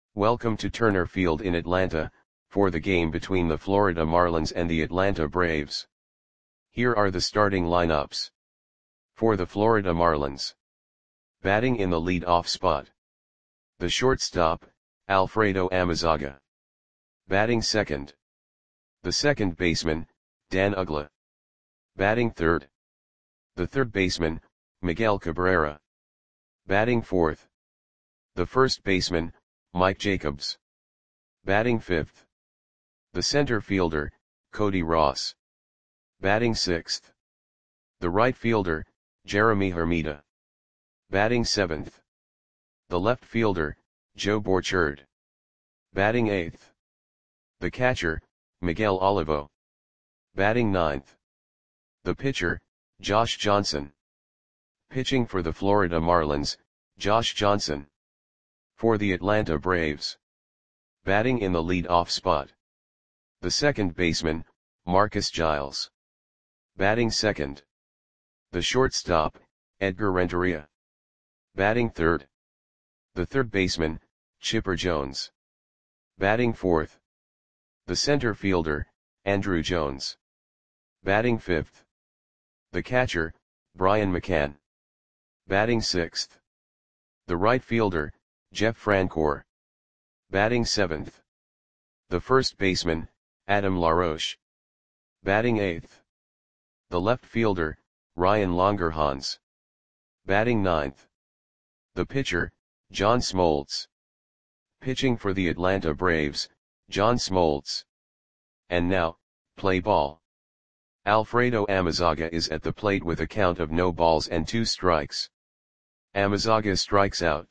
Welcome to Turner Field in Atlanta, for the game between the Florida Marlins and the Atlanta Braves. Here are the starting lineups. For the Florida Marlins. Batting in the lead-off spot. The shortstop, Alfredo Amezaga. Batting second. The second baseman, Dan Uggla. Batting third. The third baseman, Miguel Cabrera. Batting fourth. The first baseman, Mike Jacobs. Batting fifth. The center fielder, Cody Ross. Batting sixth. The right fielder, Jeremy Hermida. Batting seventh. The left fielder, Joe Borchard. Batting eighth. The catcher, Miguel Olivo. Batting ninth. The pitcher, Josh Johnson. Pitching for the Florida Marlins, Josh Johnson. For the Atlanta Braves. Batting in the lead-off spot. The second baseman, Marcus Giles. Batting second. The shortstop, Edgar Renteria. Batting third. The third baseman, Chipper Jones. Batting fourth. The center fielder, Andruw Jones. Batting fifth. The catcher, Brian McCann. Batting sixth. The right fielder, Jeff Francoeur. Batting seventh. The first baseman, Adam LaRoche. Batting eighth. The left fielder, Ryan Longerhans. Batting ninth. The pitcher, John Smoltz. Pitching for the Atlanta Braves, John Smoltz. And now, play ball. Alfredo Amezaga is at the plate with a count of no balls and 2 strikes. Amezaga strikes out.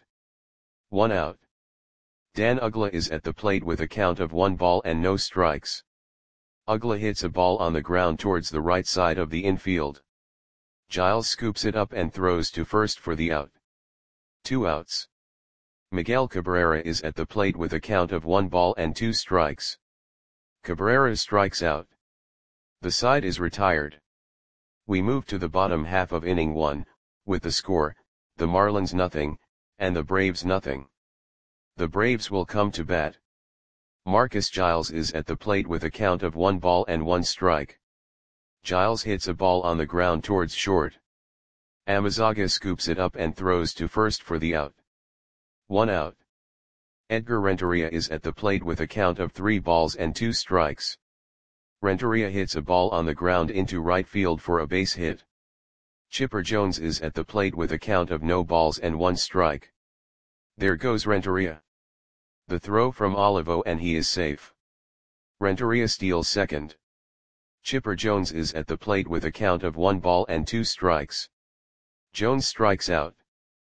1 out. Dan Uggla is at the plate with a count of 1 ball and no strikes. Uggla hits a ball on the ground towards the right side of the infield. Giles scoops it up and throws to first for the out. 2 outs. Miguel Cabrera is at the plate with a count of 1 ball and 2 strikes. Cabrera strikes out. The side is retired. We move to the bottom half of inning 1, with the score, the Marlins nothing, and the Braves nothing. The Braves will come to bat. Marcus Giles is at the plate with a count of 1 ball and 1 strike. Giles hits a ball on the ground towards short. Amezaga scoops it up and throws to first for the out. 1 out. Edgar Renteria is at the plate with a count of 3 balls and 2 strikes. Renteria hits a ball on the ground into right field for a base hit. Chipper Jones is at the plate with a count of no balls and 1 strike. There goes Renteria. The throw from Olivo and he is safe. Renteria steals second. Chipper Jones is at the plate with a count of 1 ball and 2 strikes. Jones strikes out.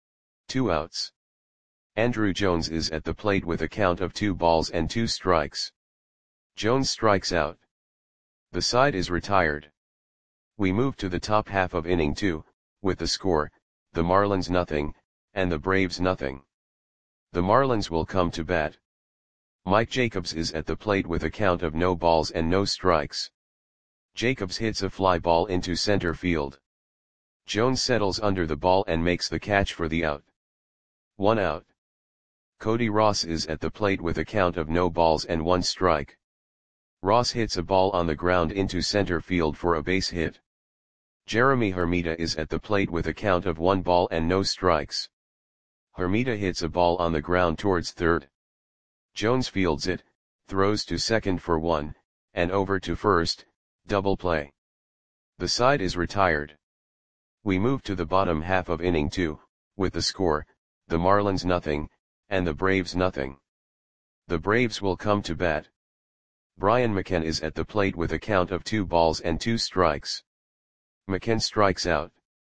2 outs. Andruw Jones is at the plate with a count of 2 balls and 2 strikes. Jones strikes out. The side is retired. We move to the top half of inning 2, with the score, the Marlins nothing, and the Braves nothing. The Marlins will come to bat. Mike Jacobs is at the plate with a count of no balls and no strikes. Jacobs hits a fly ball into center field. Jones settles under the ball and makes the catch for the out. 1 out. Cody Ross is at the plate with a count of no balls and 1 strike. Ross hits a ball on the ground into center field for a base hit. Jeremy Hermida is at the plate with a count of 1 ball and no strikes. Hermida hits a ball on the ground towards third. Jones fields it, throws to second for 1, and over to first, double play. The side is retired. We move to the bottom half of inning 2, with the score, the Marlins nothing, and the Braves nothing. The Braves will come to bat. Brian McCann is at the plate with a count of 2 balls and 2 strikes. McCann strikes out.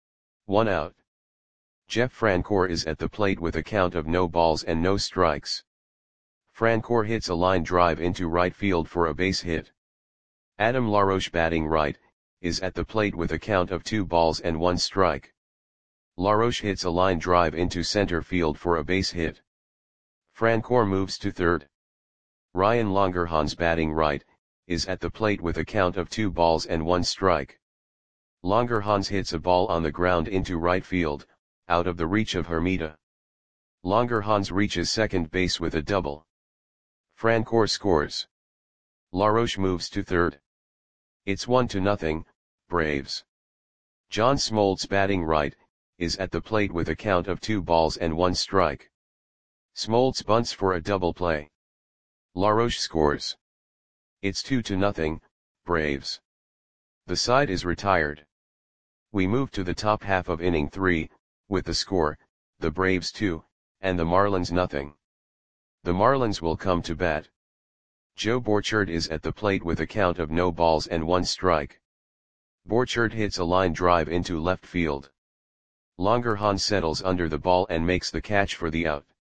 1 out. Jeff Francoeur is at the plate with a count of no balls and no strikes. Francoeur hits a line drive into right field for a base hit. Adam LaRoche batting right, is at the plate with a count of 2 balls and 1 strike. LaRoche hits a line drive into center field for a base hit. Francoeur moves to third. Ryan Longerhans batting right, is at the plate with a count of 2 balls and 1 strike. Longerhans hits a ball on the ground into right field, out of the reach of Hermida. Longerhans reaches second base with a double. Francoeur scores. Laroche moves to third. It's 1-0, Braves. John Smoltz batting right, is at the plate with a count of 2 balls and 1 strike. Smoltz bunts for a double play. Laroche scores. It's 2-0, Braves. The side is retired. We move to the top half of inning 3, with the score, the Braves 2, and the Marlins nothing. The Marlins will come to bat. Joe Borchard is at the plate with a count of no balls and 1 strike. Borchard hits a line drive into left field. Langerhans settles under the ball and makes the catch for the out.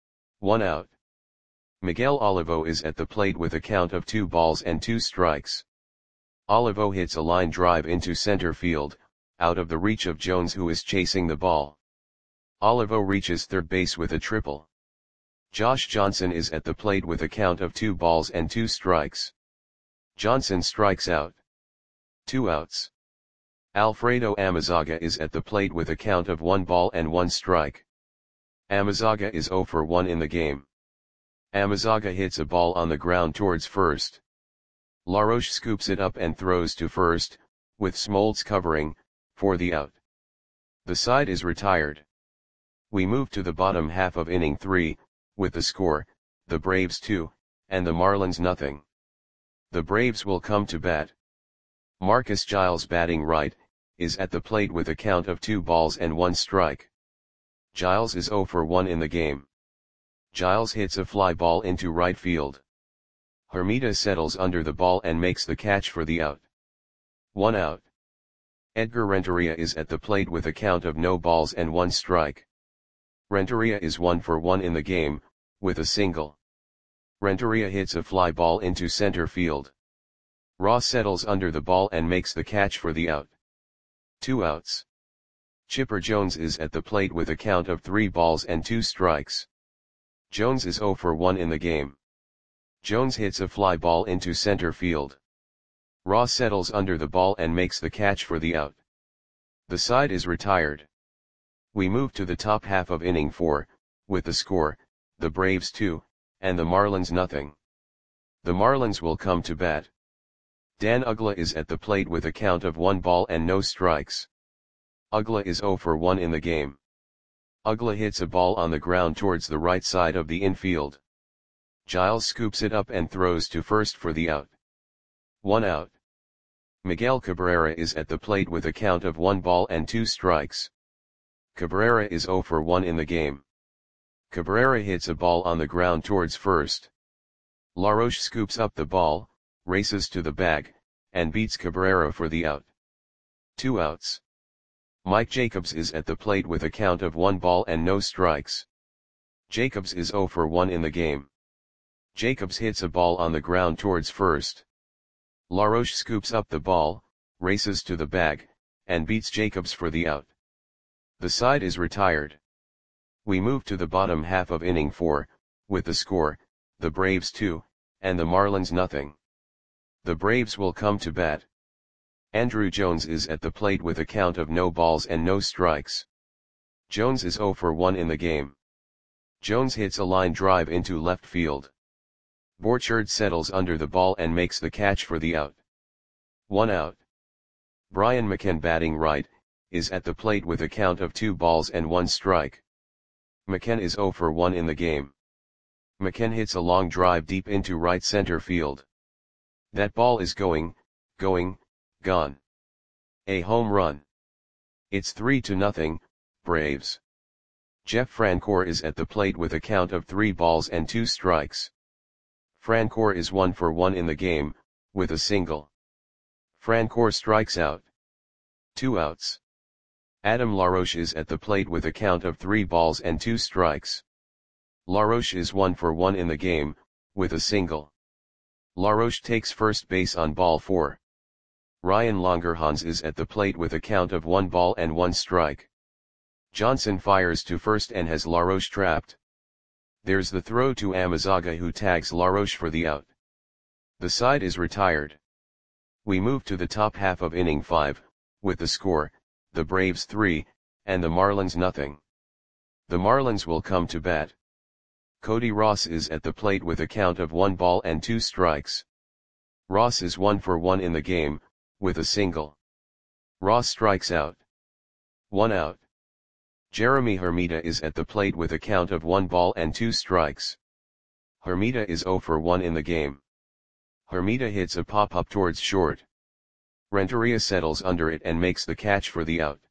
1 out. Miguel Olivo is at the plate with a count of 2 balls and 2 strikes. Olivo hits a line drive into center field, out of the reach of Jones, who is chasing the ball. Olivo reaches third base with a triple. Josh Johnson is at the plate with a count of 2 balls and 2 strikes. Johnson strikes out. 2 outs. Alfredo Amezaga is at the plate with a count of 1 ball and 1 strike. Amezaga is 0 for 1 in the game. Amezaga hits a ball on the ground towards first. Laroche scoops it up and throws to first, with Smoltz covering, for the out. The side is retired. We move to the bottom half of inning 3, with the score, the Braves 2, and the Marlins nothing. The Braves will come to bat. Marcus Giles batting right, is at the plate with a count of 2 balls and 1 strike. Giles is 0 for 1 in the game. Giles hits a fly ball into right field. Hermida settles under the ball and makes the catch for the out. 1 out. Edgar Renteria is at the plate with a count of no balls and 1 strike. Renteria is 1 for 1 in the game, with a single. Renteria hits a fly ball into center field. Ross settles under the ball and makes the catch for the out. 2 outs. Chipper Jones is at the plate with a count of 3 balls and 2 strikes. Jones is 0 for 1 in the game. Jones hits a fly ball into center field. Ross settles under the ball and makes the catch for the out. The side is retired. We move to the top half of inning 4, with the score, the Braves 2, and the Marlins nothing. The Marlins will come to bat. Dan Uggla is at the plate with a count of 1 ball and no strikes. Uggla is 0 for 1 in the game. Uggla hits a ball on the ground towards the right side of the infield. Giles scoops it up and throws to first for the out. 1 out. Miguel Cabrera is at the plate with a count of 1 ball and 2 strikes. Cabrera is 0 for 1 in the game. Cabrera hits a ball on the ground towards first. Laroche scoops up the ball, races to the bag, and beats Cabrera for the out. 2 outs. Mike Jacobs is at the plate with a count of 1 ball and no strikes. Jacobs is 0 for 1 in the game. Jacobs hits a ball on the ground towards first. Laroche scoops up the ball, races to the bag, and beats Jacobs for the out. The side is retired. We move to the bottom half of inning 4, with the score, the Braves 2, and the Marlins nothing. The Braves will come to bat. Andruw Jones is at the plate with a count of no balls and no strikes. Jones is 0 for 1 in the game. Jones hits a line drive into left field. Borchard settles under the ball and makes the catch for the out. 1 out. Brian McCann batting right, is at the plate with a count of 2 balls and 1 strike. McCann is 0 for 1 in the game. McCann hits a long drive deep into right center field. That ball is going, gone. A home run. It's 3-0, Braves. Jeff Francoeur is at the plate with a count of 3 balls and 2 strikes. Francoeur is 1 for 1 in the game, with a single. Francoeur strikes out. 2 outs. Adam Laroche is at the plate with a count of 3 balls and 2 strikes. Laroche is 1 for 1 in the game, with a single. Laroche takes first base on ball 4. Ryan Langerhans is at the plate with a count of 1 ball and 1 strike. Johnson fires to first and has Laroche trapped. There's the throw to Amezaga, who tags Laroche for the out. The side is retired. We move to the top half of inning 5, with the score, the Braves 3, and the Marlins nothing. The Marlins will come to bat. Cody Ross is at the plate with a count of 1 ball and 2 strikes. Ross is 1 for 1 in the game, with a single. Ross strikes out. 1 out. Jeremy Hermida is at the plate with a count of 1 ball and 2 strikes. Hermida is 0 for 1 in the game. Hermida hits a pop-up towards short. Renteria settles under it and makes the catch for the out.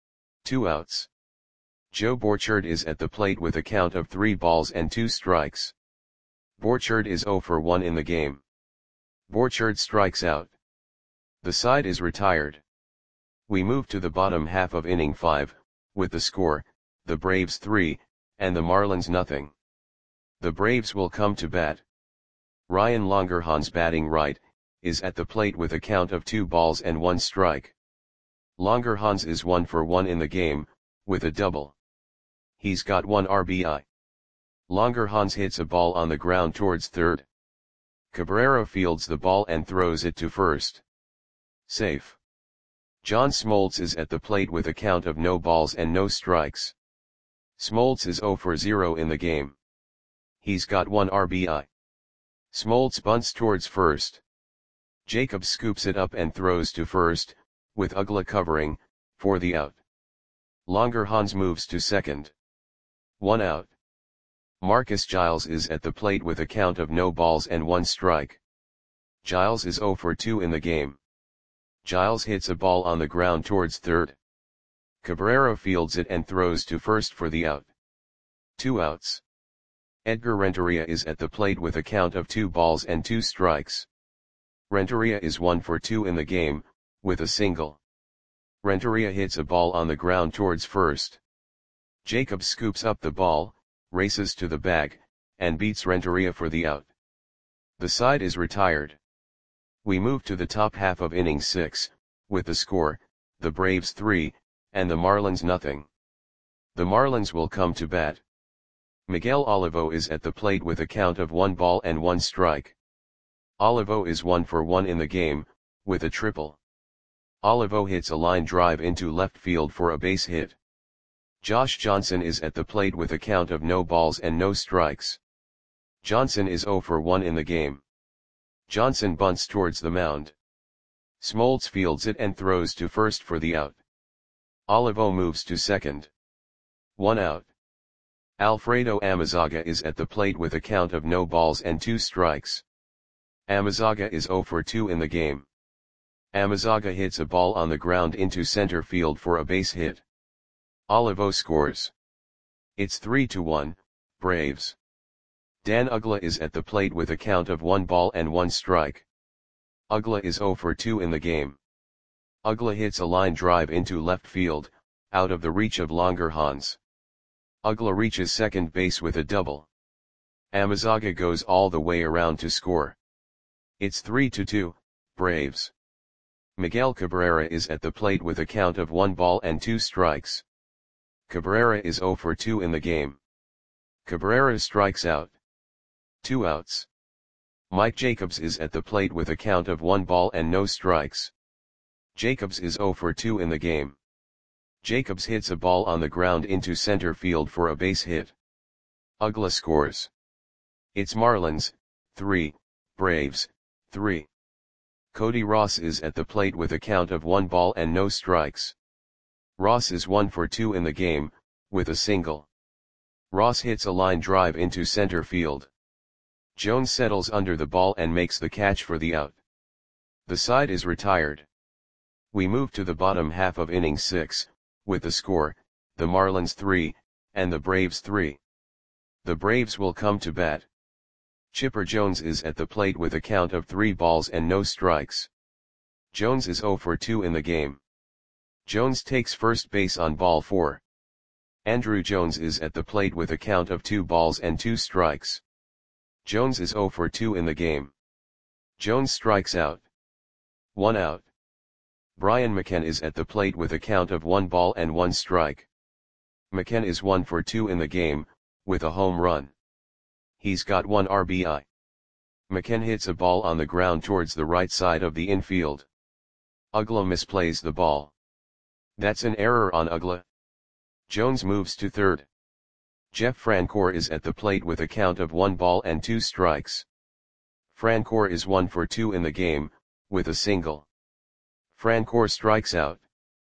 2 outs. Joe Borchard is at the plate with a count of 3 balls and 2 strikes. Borchard is 0 for 1 in the game. Borchard strikes out. The side is retired. We move to the bottom half of inning 5, with the score, the Braves 3, and the Marlins nothing. The Braves will come to bat. Ryan Longerhans, batting right, is at the plate with a count of 2 balls and 1 strike. Longerhans is 1 for 1 in the game, with a double. He's got 1 RBI. Longerhans hits a ball on the ground towards third. Cabrera fields the ball and throws it to first. Safe. John Smoltz is at the plate with a count of no balls and no strikes. Smoltz is 0 for 0 in the game. He's got 1 RBI. Smoltz bunts towards first. Jacobs scoops it up and throws to first, with Uggla covering, for the out. Longerhans moves to second. 1 out. Marcus Giles is at the plate with a count of no balls and 1 strike. Giles is 0 for 2 in the game. Giles hits a ball on the ground towards third. Cabrera fields it and throws to first for the out. 2 outs. Edgar Renteria is at the plate with a count of 2 balls and 2 strikes. Renteria is 1 for 2 in the game, with a single. Renteria hits a ball on the ground towards first. Jacobs scoops up the ball, races to the bag, and beats Renteria for the out. The side is retired. We move to the top half of inning 6, with the score, the Braves 3, and the Marlins nothing. The Marlins will come to bat. Miguel Olivo is at the plate with a count of 1 ball and 1 strike. Olivo is 1 for 1 in the game, with a triple. Olivo hits a line drive into left field for a base hit. Josh Johnson is at the plate with a count of no balls and no strikes. Johnson is 0 for 1 in the game. Johnson bunts towards the mound. Smoltz fields it and throws to first for the out. Olivo moves to second. 1 out. Alfredo Amezaga is at the plate with a count of no balls and 2 strikes. Amezaga is 0 for 2 in the game. Amezaga hits a ball on the ground into center field for a base hit. Olivo scores. It's 3-1, Braves. Dan Uggla is at the plate with a count of 1 ball and 1 strike. Uggla is 0 for 2 in the game. Uggla hits a line drive into left field, out of the reach of Longerhans. Uggla reaches second base with a double. Amezaga goes all the way around to score. It's 3-2, Braves. Miguel Cabrera is at the plate with a count of 1 ball and 2 strikes. Cabrera is 0 for 2 in the game. Cabrera strikes out. 2 outs. Mike Jacobs is at the plate with a count of 1 ball and no strikes. Jacobs is 0 for 2 in the game. Jacobs hits a ball on the ground into center field for a base hit. Uggla scores. It's Marlins, 3, Braves, 3. Cody Ross is at the plate with a count of 1 ball and no strikes. Ross is 1 for 2 in the game, with a single. Ross hits a line drive into center field. Jones settles under the ball and makes the catch for the out. The side is retired. We move to the bottom half of inning 6, with the score, the Marlins 3, and the Braves 3. The Braves will come to bat. Chipper Jones is at the plate with a count of 3 balls and no strikes. Jones is 0 for 2 in the game. Jones takes first base on ball 4. Andrew Jones is at the plate with a count of 2 balls and 2 strikes. Jones is 0 for 2 in the game. Jones strikes out. 1 out. Brian McCann is at the plate with a count of 1 ball and 1 strike. McCann is 1 for 2 in the game, with a home run. He's got 1 RBI. McCann hits a ball on the ground towards the right side of the infield. Uggla misplays the ball. That's an error on Uggla. Jones moves to third. Jeff Francoeur is at the plate with a count of 1 ball and 2 strikes. Francoeur is 1 for 2 in the game, with a single. Francoeur strikes out.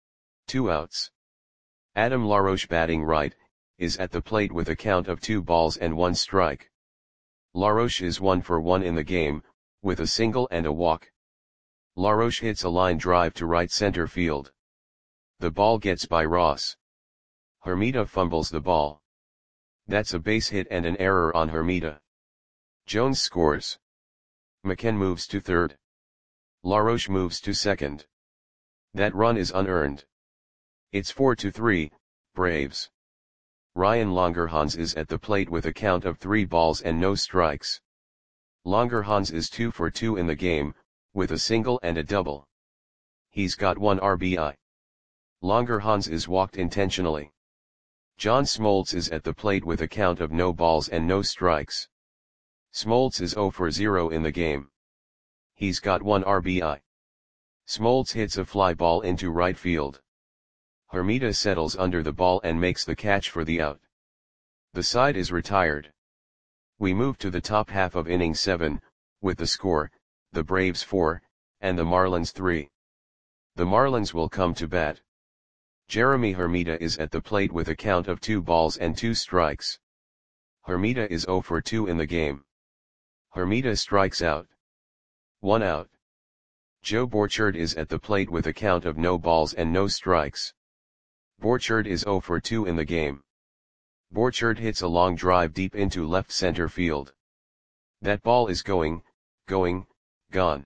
2 outs. Adam LaRoche, batting right, is at the plate with a count of 2 balls and 1 strike. LaRoche is 1 for 1 in the game, with a single and a walk. LaRoche hits a line drive to right center field. The ball gets by Ross. Hermida fumbles the ball. That's a base hit and an error on Hermida. Jones scores. McKen moves to third. LaRoche moves to second. That run is unearned. It's 4-3, Braves. Ryan Langerhans is at the plate with a count of 3 balls and no strikes. Langerhans is 2 for 2 in the game, with a single and a double. He's got 1 RBI. Langerhans is walked intentionally. John Smoltz is at the plate with a count of no balls and no strikes. Smoltz is 0 for 0 in the game. He's got 1 RBI. Smoltz hits a fly ball into right field. Hermida settles under the ball and makes the catch for the out. The side is retired. We move to the top half of inning 7, with the score, the Braves 4, and the Marlins 3. The Marlins will come to bat. Jeremy Hermida is at the plate with a count of 2 balls and 2 strikes. Hermida is 0 for 2 in the game. Hermida strikes out. 1 out. Joe Borchard is at the plate with a count of no balls and no strikes. Borchard is 0 for 2 in the game. Borchard hits a long drive deep into left center field. That ball is going, gone.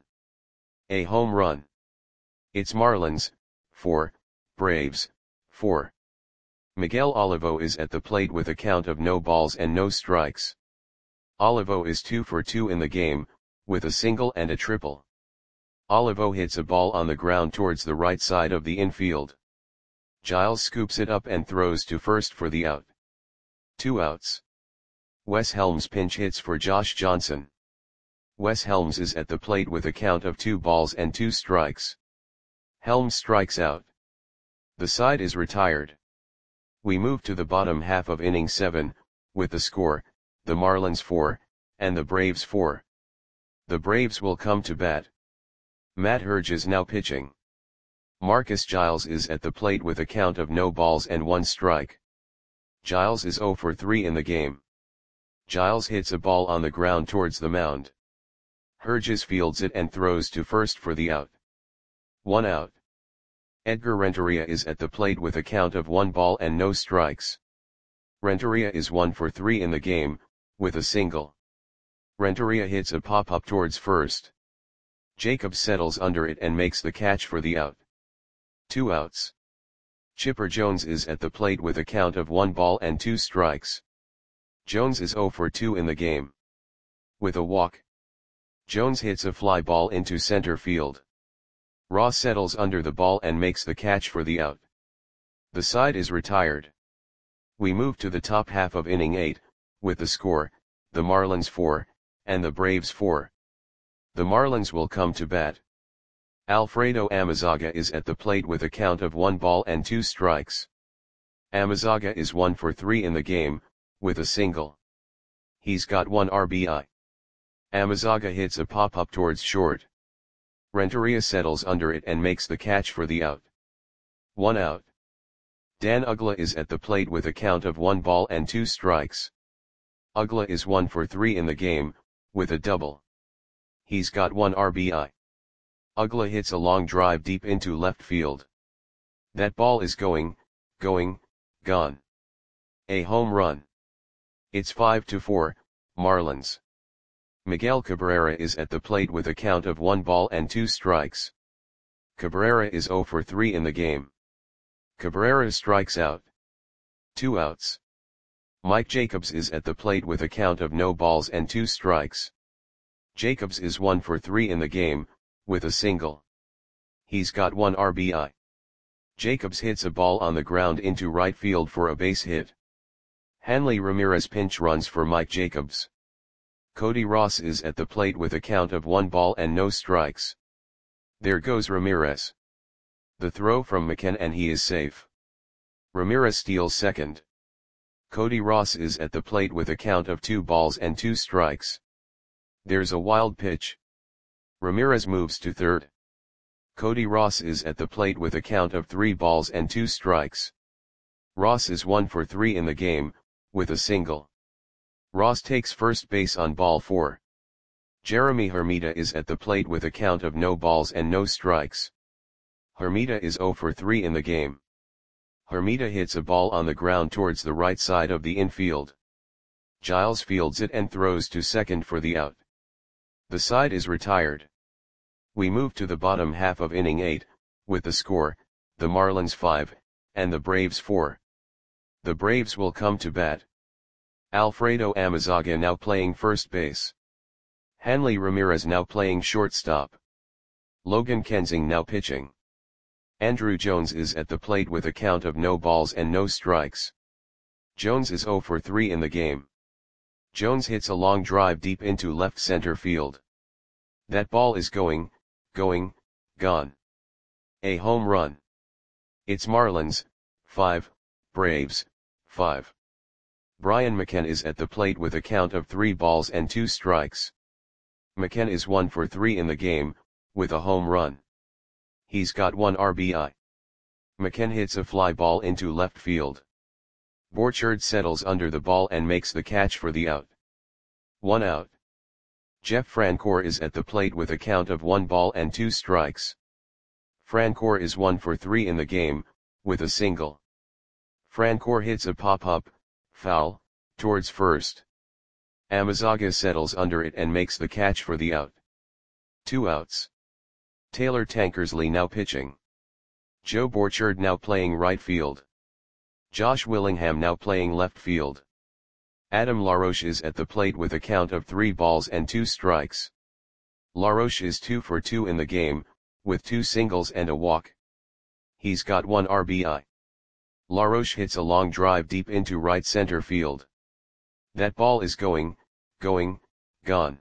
A home run. It's Marlins, 4, Braves, 4. Miguel Olivo is at the plate with a count of no balls and no strikes. Olivo is 2 for 2 in the game, with a single and a triple. Olivo hits a ball on the ground towards the right side of the infield. Giles scoops it up and throws to first for the out. 2 outs. Wes Helms pinch hits for Josh Johnson. Wes Helms is at the plate with a count of 2 balls and 2 strikes. Helms strikes out. The side is retired. We move to the bottom half of inning 7, with the score, the Marlins 4, and the Braves 4. The Braves will come to bat. Matt Herge is now pitching. Marcus Giles is at the plate with a count of no balls and 1 strike. Giles is 0 for 3 in the game. Giles hits a ball on the ground towards the mound. Herges fields it and throws to first for the out. 1 out. Edgar Renteria is at the plate with a count of 1 ball and no strikes. Renteria is 1 for 3 in the game, with a single. Renteria hits a pop-up towards first. Jacobs settles under it and makes the catch for the out. 2 outs. Chipper Jones is at the plate with a count of 1 ball and 2 strikes. Jones is 0 for 2 in the game. With a walk. Jones hits a fly ball into center field. Ross settles under the ball and makes the catch for the out. The side is retired. We move to the top half of inning 8, with the score, the Marlins 4, and the Braves 4. The Marlins will come to bat. Alfredo Amezaga is at the plate with a count of 1 ball and 2 strikes. Amezaga is 1 for 3 in the game, with a single. He's got 1 RBI. Amezaga hits a pop-up towards short. Renteria settles under it and makes the catch for the out. 1 out. Dan Uggla is at the plate with a count of 1 ball and 2 strikes. Uggla is 1 for 3 in the game, with a double. He's got 1 RBI. Uggla hits a long drive deep into left field. That ball is going, gone. A home run. It's 5-4, Marlins. Miguel Cabrera is at the plate with a count of 1 ball and 2 strikes. Cabrera is 0 for 3 in the game. Cabrera strikes out. 2 outs. Mike Jacobs is at the plate with a count of no balls and 2 strikes. Jacobs is 1 for 3 in the game, with a single. He's got 1 RBI. Jacobs hits a ball on the ground into right field for a base hit. Hanley Ramirez pinch runs for Mike Jacobs. Cody Ross is at the plate with a count of 1 ball and no strikes. There goes Ramirez. The throw from McKen and he is safe. Ramirez steals second. Cody Ross is at the plate with a count of 2 balls and 2 strikes. There's a wild pitch. Ramirez moves to third. Cody Ross is at the plate with a count of 3 balls and 2 strikes. Ross is 1 for 3 in the game, with a single. Ross takes first base on ball 4. Jeremy Hermida is at the plate with a count of no balls and no strikes. Hermida is 0 for 3 in the game. Hermida hits a ball on the ground towards the right side of the infield. Giles fields it and throws to second for the out. The side is retired. We move to the bottom half of inning 8, with the score, the Marlins 5, and the Braves 4. The Braves will come to bat. Alfredo Amezaga now playing first base. Hanley Ramirez now playing shortstop. Logan Kensing now pitching. Andrew Jones is at the plate with a count of no balls and no strikes. Jones is 0 for 3 in the game. Jones hits a long drive deep into left center field. That ball is going, gone. A home run. It's Marlins, 5, Braves, 5. Brian McCann is at the plate with a count of 3 balls and 2 strikes. McCann is 1 for 3 in the game, with a home run. He's got 1 RBI. McCann hits a fly ball into left field. Borchard settles under the ball and makes the catch for the out. 1 out. Jeff Francoeur is at the plate with a count of 1 ball and 2 strikes. Francoeur is 1 for 3 in the game, with a single. Francoeur hits a pop-up, foul, towards first. Amezaga settles under it and makes the catch for the out. 2 outs. Taylor Tankersley now pitching. Joe Borchard now playing right field. Josh Willingham now playing left field. Adam LaRoche is at the plate with a count of 3 balls and 2 strikes. LaRoche is 2 for 2 in the game, with 2 singles and a walk. He's got 1 RBI. LaRoche hits a long drive deep into right center field. That ball is going, gone.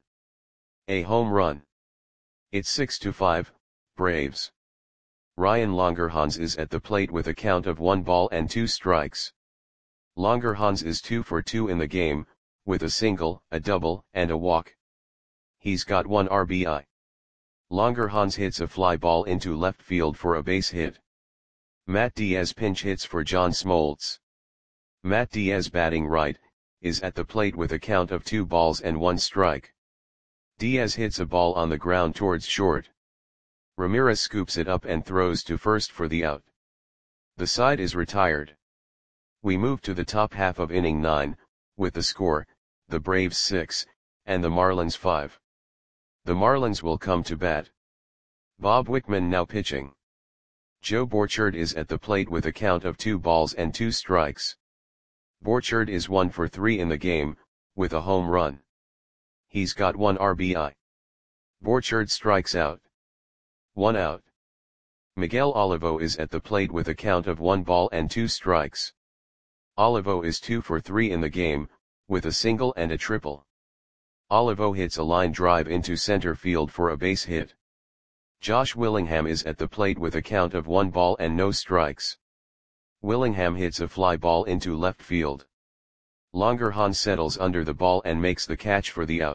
A home run. It's 6-5, Braves. Ryan Longerhans is at the plate with a count of 1 ball and 2 strikes. Longerhans is 2 for 2 in the game, with a single, a double, and a walk. He's got 1 RBI. Longerhans hits a fly ball into left field for a base hit. Matt Diaz pinch hits for John Smoltz. Matt Diaz batting right, is at the plate with a count of 2 balls and 1 strike. Diaz hits a ball on the ground towards short. Ramirez scoops it up and throws to first for the out. The side is retired. We move to the top half of inning 9, with the score, the Braves 6, and the Marlins 5. The Marlins will come to bat. Bob Wickman now pitching. Joe Borchard is at the plate with a count of 2 balls and 2 strikes. Borchard is 1 for 3 in the game, with a home run. He's got 1 RBI. Borchard strikes out. 1 out. Miguel Olivo is at the plate with a count of 1 ball and 2 strikes. Olivo is 2 for 3 in the game, with a single and a triple. Olivo hits a line drive into center field for a base hit. Josh Willingham is at the plate with a count of 1 ball and no strikes. Willingham hits a fly ball into left field. Longerhans settles under the ball and makes the catch for the out.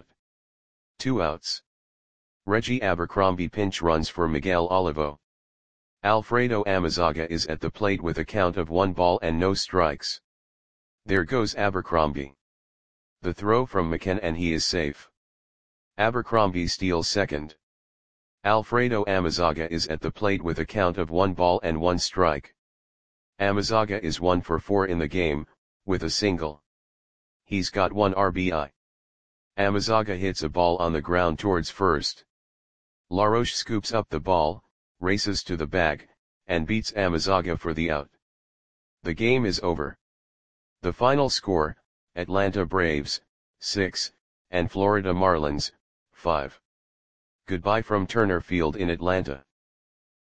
2 outs. Reggie Abercrombie pinch runs for Miguel Olivo. Alfredo Amezaga is at the plate with a count of 1 ball and no strikes. There goes Abercrombie. The throw from McCann and he is safe. Abercrombie steals second. Alfredo Amezaga is at the plate with a count of 1 ball and 1 strike. Amezaga is 1 for 4 in the game, with a single. He's got 1 RBI. Amezaga hits a ball on the ground towards first. LaRoche scoops up the ball, races to the bag, and beats Amezaga for the out. The game is over. The final score, Atlanta Braves, 6, and Florida Marlins, 5. Goodbye from Turner Field in Atlanta.